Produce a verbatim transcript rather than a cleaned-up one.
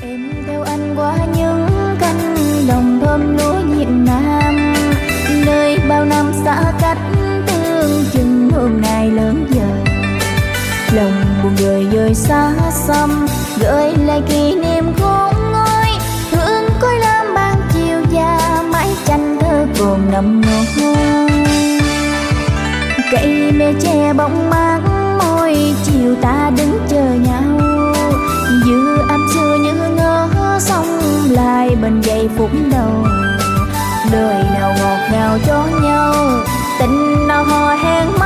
Em theo anh qua những cánh đồng thơm lúa Việt Nam, nơi bao năm xa cách tương chừng hôm nay lớn dần. Lòng buồn người rời xa xăm, gợi lại kỷ niệm khôn nguôi, hương cối lam ban chiều già, mái tranh thơ còn nằm ngọt. Cây me che bóng mát môi, chiều ta đứng chờ nhau, giữa âm xưa như ngỡ xong lại bên giây phút đầu. Đời nào ngọt ngào cho nhau, tình nào hò hẹn